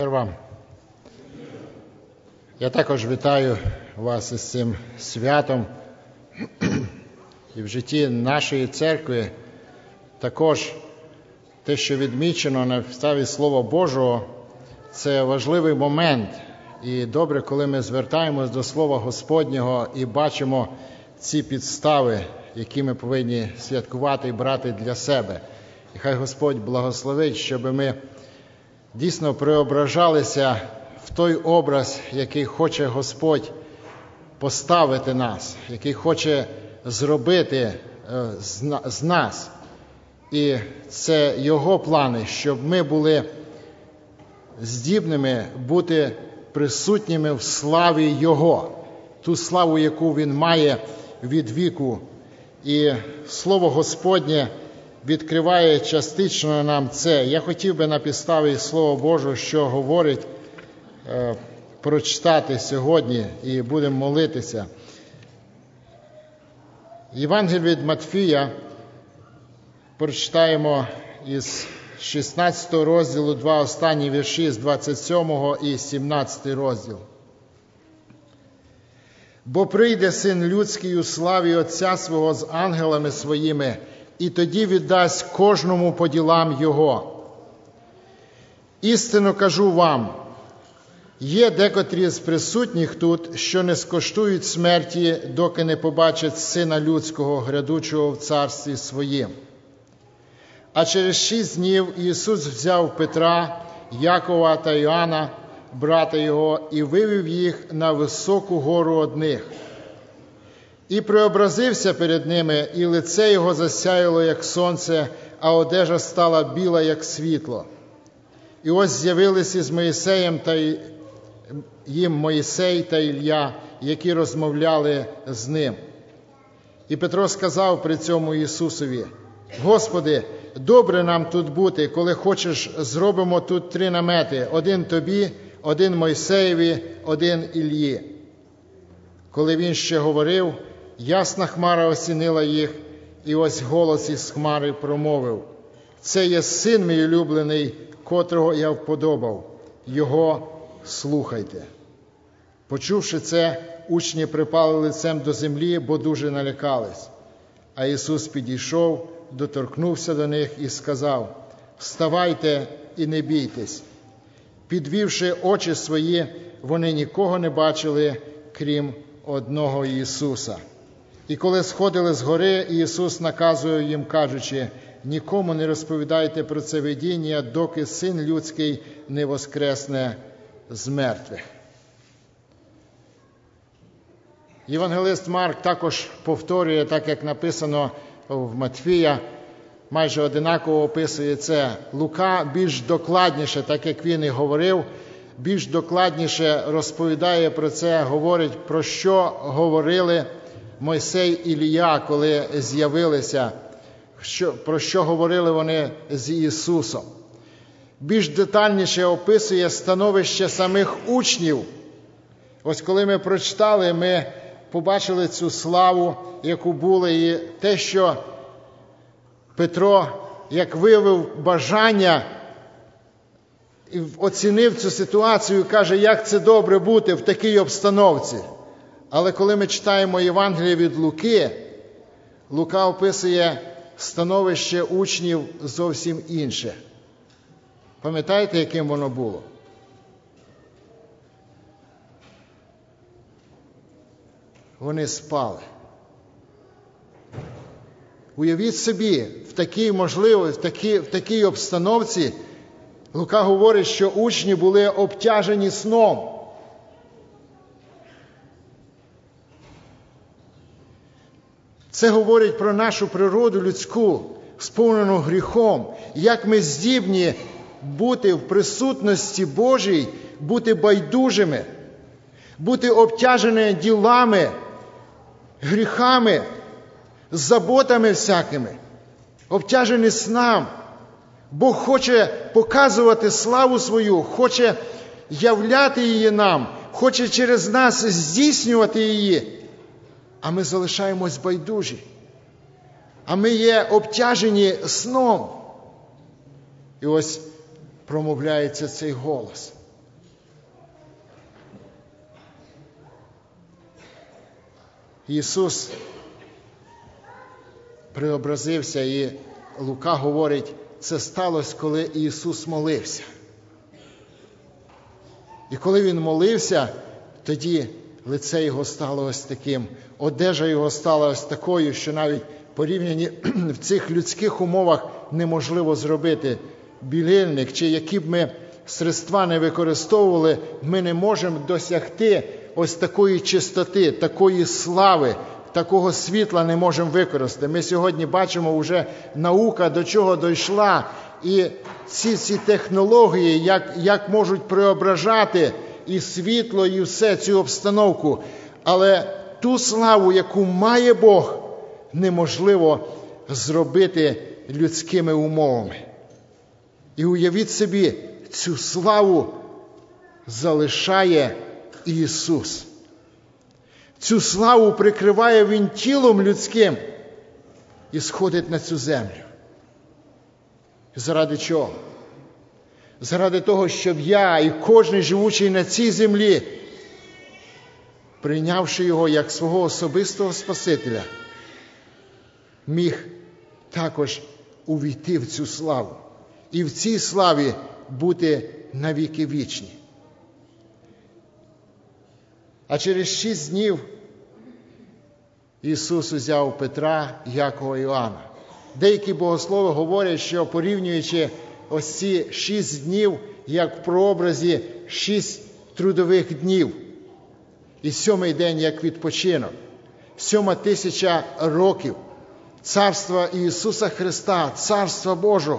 Вам. Я також вітаю вас із цим святом. І в житті нашої церкви також те, що відмічено на підставі Слова Божого, це важливий момент. І добре, коли ми звертаємось до Слова Господнього і бачимо ці підстави, які ми повинні святкувати і брати для себе. І хай Господь благословить, щоб ми дійсно преображалися в той образ, який хоче Господь поставити нас, який хоче зробити з нас. І це Його плани, щоб ми були здібними бути присутніми в славі Його, ту славу, яку Він має від віку. І Слово Господнє відкриває частично нам це. Я хотів би на підставі Слова Божого, що говорить, прочитати сьогодні і будемо молитися. Євангеліє від Матфія прочитаємо із 16 розділу, два останні вірші з 27 і 17 розділ. «Бо прийде Син Людський у славі Отця Свого з ангелами Своїми, і тоді віддасть кожному по ділам Його. Істинно кажу вам, є декотрі з присутніх тут, що не скоштують смерті, доки не побачать Сина Людського, грядучого в царстві Своїм». А через 6 днів Ісус взяв Петра, Якова та Іоанна, брата Його, і вивів їх на високу гору одних. І преобразився перед ними, і лице Його засяяло, як сонце, а одежа стала біла, як світло. І ось з'явились із Моїсеєм їм Моїсей та Ілля, які розмовляли з ним. І Петро сказав при цьому Ісусові: «Господи, добре нам тут бути, коли хочеш, зробимо тут 3 намети, один тобі, один Мойсеєві, один Іллі». Коли він ще говорив, ясна хмара осінила їх, і ось голос із хмари промовив: «Це є Син мій улюблений, котрого я вподобав, Його слухайте». Почувши це, учні припали лицем до землі, бо дуже налякались. А Ісус підійшов, доторкнувся до них і сказав: «Вставайте і не бійтесь». Підвівши очі свої, вони нікого не бачили, крім одного Ісуса. І коли сходили з гори, Ісус наказує їм, кажучи: «Нікому не розповідайте про це видіння, доки Син Людський не воскресне з мертвих». Євангелист Марк також повторює, так як написано в Матфія, майже одинаково описує це. Лука більш докладніше, так як він і говорив, більш докладніше розповідає про це, говорить, про що говорили Мойсей і Ілія, коли з'явилися, про що говорили вони з Ісусом. Більш детальніше описує становище самих учнів. Ось коли ми прочитали, ми побачили цю славу, яку було, і те, що Петро, як виявив бажання, і оцінив цю ситуацію, каже, як це добре бути в такій обстановці. Але коли ми читаємо Євангеліє від Луки, Лука описує становище учнів зовсім інше. Пам'ятаєте, яким воно було? Вони спали. Уявіть собі, в такій обстановці Лука говорить, що учні були обтяжені сном. Це говорить про нашу природу людську, сповнену гріхом, як ми здібні бути в присутності Божій, бути байдужими, бути обтяжені ділами, гріхами, заботами всякими, обтяжені сном. Бог хоче показувати славу свою, хоче являти її нам, хоче через нас здійснювати її. А ми залишаємось байдужі. А ми є обтяжені сном. І ось промовляється цей голос. Ісус преобразився, і Лука говорить, це сталося, коли Ісус молився. І коли Він молився, тоді лице Його стало ось таким, одежа Його стала ось такою, що навіть порівняні в цих людських умовах неможливо зробити. Білильник, чи які б ми средства не використовували, ми не можемо досягти ось такої чистоти, такої слави, такого світла не можемо використати. Ми сьогодні бачимо, вже наука до чого дійшла, і ці технології, як можуть преображати і світло, і все цю обстановку. Але ту славу, яку має Бог, неможливо зробити людськими умовами. І уявіть собі, цю славу залишає Ісус. Цю славу прикриває Він тілом людським і сходить на цю землю. Заради чого? Заради того, щоб я і кожен живучий на цій землі, прийнявши Його як свого особистого Спасителя, міг також увійти в цю славу. І в цій славі бути навіки вічні. А через 6 днів Ісус узяв Петра, Якова і Іоанна. Деякі богослови говорять, що порівнюючи ось ці 6 днів, як в прообразі 6 трудових днів. І 7-й день як відпочинок. 7000 років царства Ісуса Христа, царства Божого.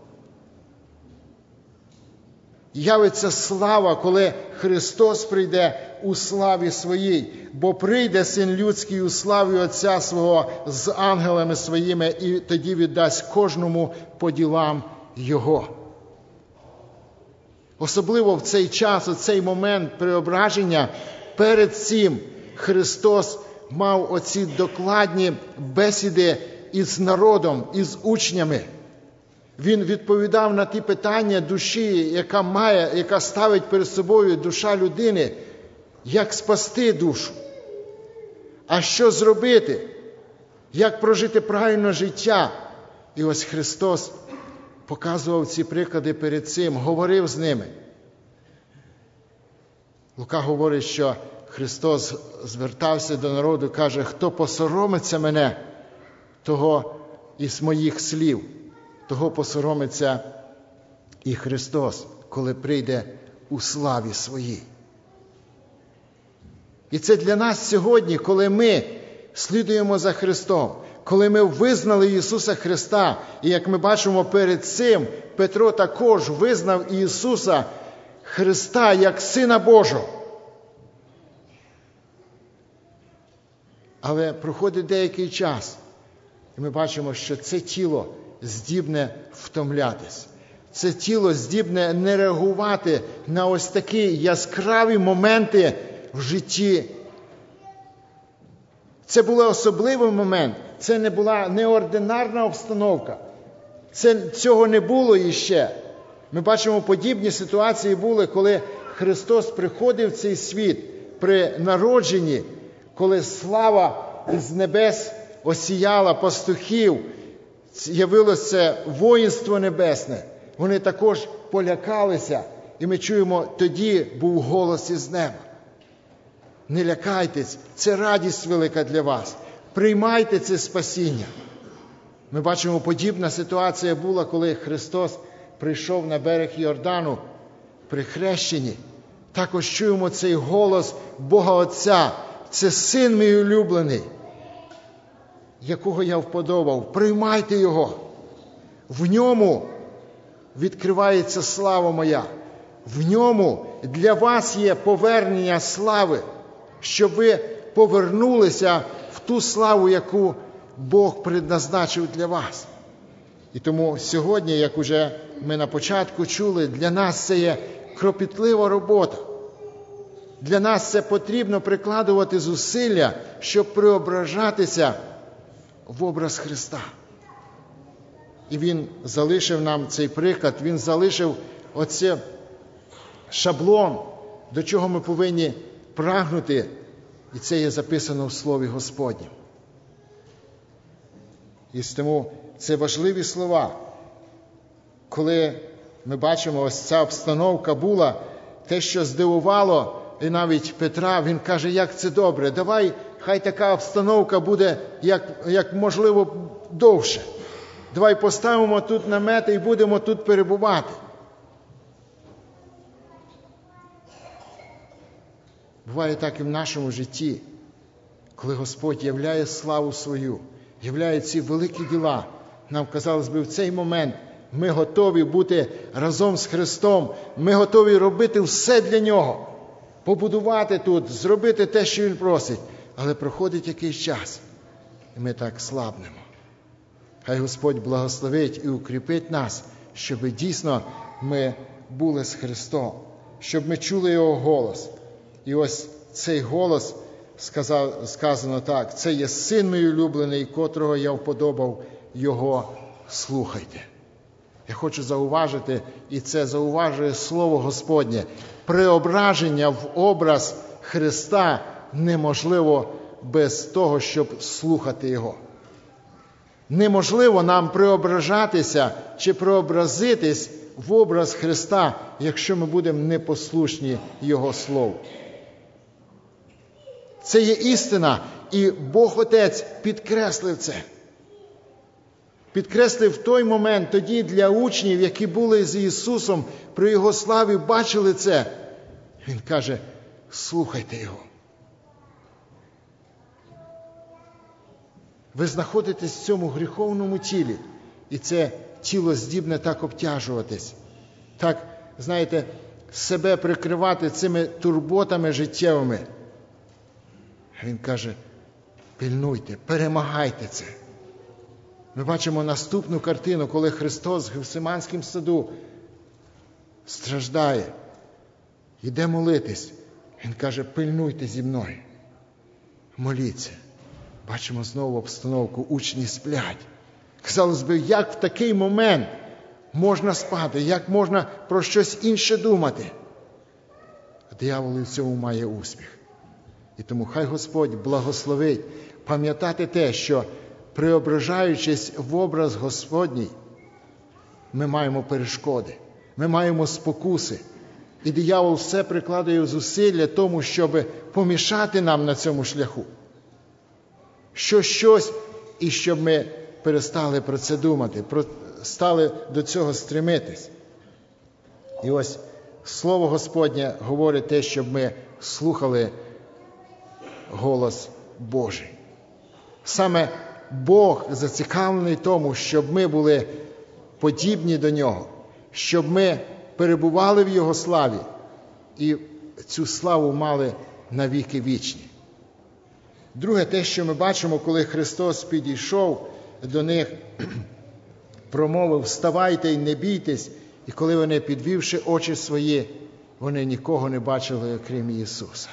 Явиться слава, коли Христос прийде у славі Своїй, бо прийде Син Людський у славі Отця Свого з ангелами Своїми, і тоді віддасть кожному по ділам Його. Особливо в цей час, у цей момент преображення, перед цим Христос мав оці докладні бесіди із народом, із учнями. Він відповідав на ті питання душі, яка ставить перед собою душа людини, як спасти душу, а що зробити, як прожити правильне життя. І ось Христос показував ці приклади перед цим, говорив з ними. Лука говорить, що Христос звертався до народу, каже, хто посоромиться мене, того із моїх слів, того посоромиться і Христос, коли прийде у славі Своїй. І це для нас сьогодні, коли ми слідуємо за Христом, коли ми визнали Ісуса Христа, і як ми бачимо перед цим, Петро також визнав Ісуса Христа як Сина Божого. Але проходить деякий час, і ми бачимо, що це тіло здібне втомлятись. Це тіло здібне не реагувати на ось такі яскраві моменти в житті. Це був особливий момент, це не була неординарна обстановка. Цього не було іще. Ми бачимо, подібні ситуації були, коли Христос приходив в цей світ при народженні, коли слава з небес осіяла пастухів, явилося воїнство небесне. Вони також полякалися, і ми чуємо, тоді був голос із неба. Не лякайтесь, це радість велика для вас. Приймайте це спасіння. Ми бачимо, подібна ситуація була, коли Христос прийшов на берег Йордану при хрещенні. Також чуємо цей голос Бога Отця. Це Син мій улюблений, якого я вподобав. Приймайте Його. В Ньому відкривається слава моя. В Ньому для вас є повернення слави, щоб ви повернулися в ту славу, яку Бог предназначив для вас. І тому сьогодні, як уже ми на початку чули, для нас це є кропітлива робота. Для нас це потрібно прикладувати зусилля, щоб преображатися в образ Христа. І Він залишив нам цей приклад, Він залишив оце шаблон, до чого ми повинні прагнути І це є записано в Слові Господнім. І тому це важливі слова. Коли ми бачимо, ось ця обстановка була, те, що здивувало, і навіть Петра, він каже, як це добре, давай, хай така обстановка буде, як можливо, довше. Давай поставимо тут намети і будемо тут перебувати. Буває так і в нашому житті, коли Господь являє славу свою, являє ці великі діла. Нам, казалось би, в цей момент ми готові бути разом з Христом, ми готові робити все для Нього, побудувати тут, зробити те, що Він просить. Але проходить якийсь час, і ми так слабнемо. Хай Господь благословить і укріпить нас, щоб дійсно ми були з Христом, щоб ми чули Його голос. І ось цей голос, сказано так, це є Син мій улюблений, котрого я вподобав, Його слухайте. Я хочу зауважити, і це зауважує Слово Господнє, преображення в образ Христа неможливо без того, щоб слухати Його. Неможливо нам преображатися чи преобразитись в образ Христа, якщо ми будемо непослушні Його Слову. Це є істина, і Бог Отець підкреслив це. Підкреслив в той момент тоді для учнів, які були з Ісусом, при Його славі бачили це. Він каже, слухайте Його. Ви знаходитесь в цьому гріховному тілі, і це тіло здібне так обтяжуватись, так, знаєте, себе прикривати цими турботами життєвими. Він каже, пильнуйте, перемагайте це. Ми бачимо наступну картину, коли Христос в Гефсиманському саду страждає, йде молитись. Він каже, пильнуйте зі мною, моліться. Бачимо знову обстановку, учні сплять. Казалось би, як в такий момент можна спати, як можна про щось інше думати? Диявол в цьому має успіх. І тому хай Господь благословить пам'ятати те, що преображаючись в образ Господній, ми маємо перешкоди, ми маємо спокуси. І диявол все прикладає зусилля тому, щоб помішати нам на цьому шляху. Щось, і щоб ми перестали про це думати, стали до цього стремитись. І ось Слово Господнє говорить те, щоб ми слухали голос Божий. Саме Бог зацікавлений тому, щоб ми були подібні до Нього, щоб ми перебували в Його славі і цю славу мали навіки вічні. Друге, те, що ми бачимо, коли Христос підійшов до них, промовив, вставайте і не бійтесь, і коли вони, підвівши очі свої, вони нікого не бачили, окрім Ісуса.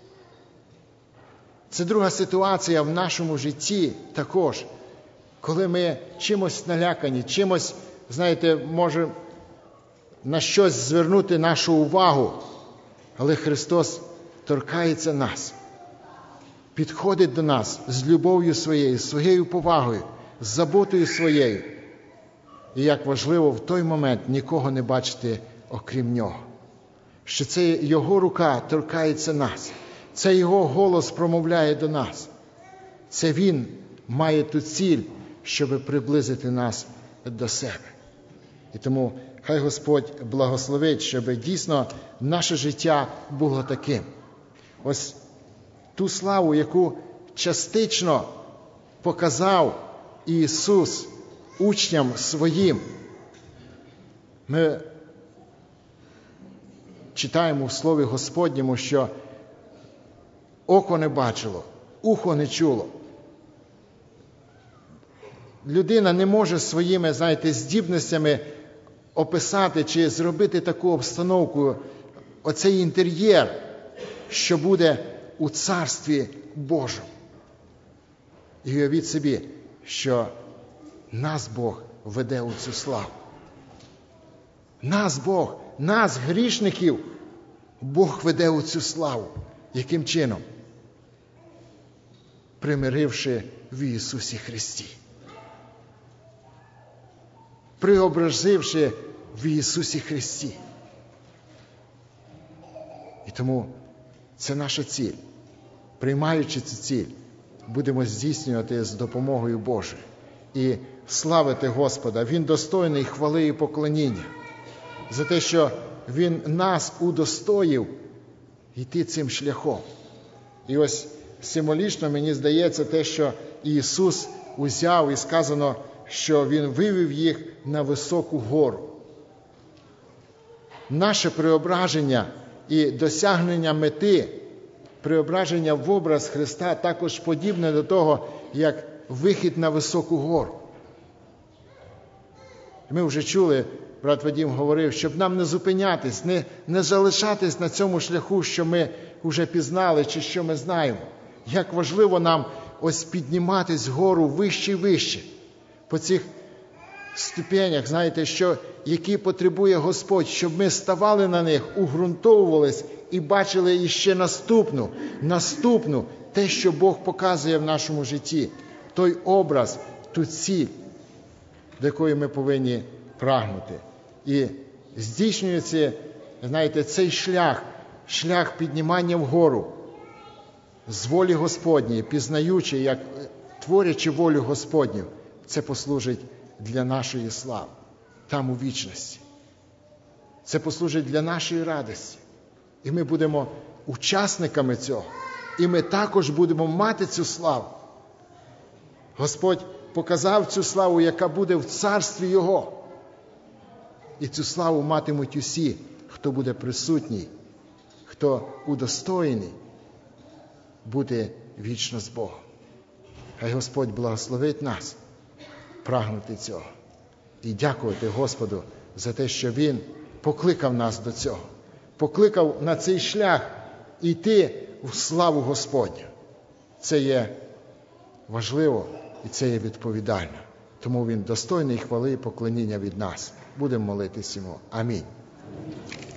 Це друга ситуація в нашому житті також, коли ми чимось налякані, чимось, знаєте, може на щось звернути нашу увагу, але Христос торкається нас, підходить до нас з любов'ю своєю, своєю повагою, з заботою своєю. І як важливо в той момент нікого не бачити, окрім Нього. Що це Його рука торкається нас. Це Його голос промовляє до нас. Це Він має ту ціль, щоб приблизити нас до себе. І тому хай Господь благословить, щоб дійсно наше життя було таким. Ось ту славу, яку частично показав Ісус учням своїм. Ми читаємо в Слові Господньому, що око не бачило, ухо не чуло. Людина не може своїми, знаєте, здібностями описати чи зробити таку обстановку, оцей інтер'єр, що буде у Царстві Божому. І уявіть собі, що нас Бог веде у цю славу. Нас Бог, нас, грішників, Бог веде у цю славу. Яким чином? примиривши в Ісусі Христі. Преобразивши в Ісусі Христі. І тому це наша ціль. Приймаючи цю ціль, будемо здійснювати з допомогою Божою. І славити Господа. Він достойний хвали і поклоніння. За те, що Він нас удостоїв йти цим шляхом. І ось символічно, мені здається, те, що Ісус узяв і сказано, що Він вивів їх на високу гору. Наше преображення і досягнення мети, преображення в образ Христа також подібне до того, як вихід на високу гору. Ми вже чули, брат Вадим говорив, щоб нам не зупинятись, не залишатись на цьому шляху, що ми вже пізнали чи що ми знаємо. Як важливо нам ось підніматись вгору вище і вище по цих ступенях, знаєте, які потребує Господь, щоб ми ставали на них, уґрунтовувались і бачили іще наступну, те, що Бог показує в нашому житті, той образ, ту ціль, до якої ми повинні прагнути. І здійснюється, знаєте, цей шлях піднімання вгору з волі Господньої, пізнаючи, як творячи волю Господню, це послужить для нашої слави, там у вічності. Це послужить для нашої радості. І ми будемо учасниками цього. І ми також будемо мати цю славу. Господь показав цю славу, яка буде в царстві Його. І цю славу матимуть усі, хто буде присутній, хто удостоєний бути вічно з Богом. Хай Господь благословить нас прагнути цього. І дякувати Господу за те, що Він покликав нас до цього. Покликав на цей шлях йти в славу Господню. Це є важливо і це є відповідально. Тому Він достойний хвали і поклоніння від нас. Будемо молитись Йому. Амінь.